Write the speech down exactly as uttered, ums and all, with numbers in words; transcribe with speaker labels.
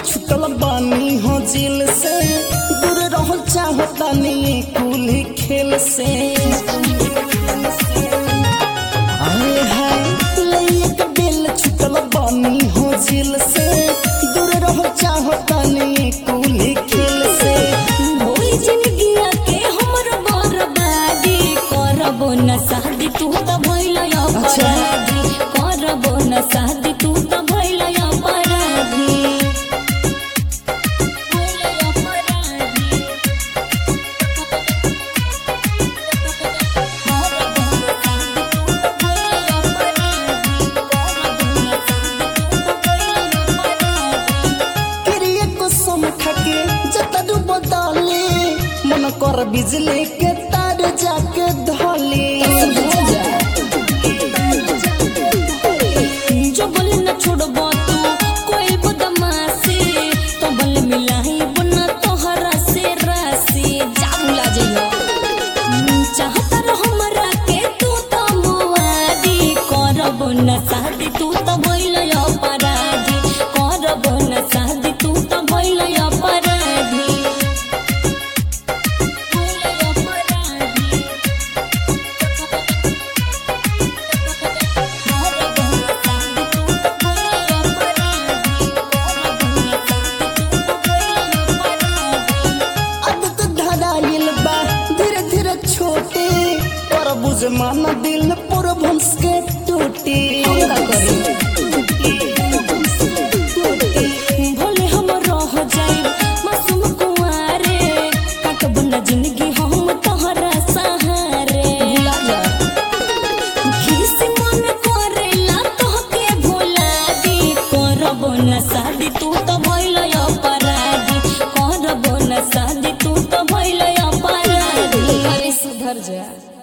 Speaker 1: छुटल बानी हो जेल से दूर रह चाहता नहीं कुल खेल से आए हाय लइक बेल छुटल बानी हो जेल से दूर रह चाहता नहीं कुल खेल से
Speaker 2: होई जिंदगी के हमर बर्बादी करबो न शादी तू त भइल अपराधी करबो न शादी तू त भइल अपराधी
Speaker 1: मन कर बिजली के तार जाके धोली
Speaker 2: जो बोले न छोड़बो तू कोई बदमाशी तो बल मिलाई बना तोहरा से राशि जाऊला जइयो चाहता रह हमरा के तू तो मुआदी करबो न शादी तू तो भइल अपराधी करबो न शादी तू तो भइल अपराधी
Speaker 1: छोटे पर बुझ माना दिल पर भंस के टूटी
Speaker 2: भोले हम रह जाए मासूम कुंवारे काटब न जिंदगी हम तोहरा सहारे घिस मन करेला तोहके भुला दी करबो न शादी तू तो भइल अपराधी करबो न शादी तू तो भइल अपराधी सुधर जा।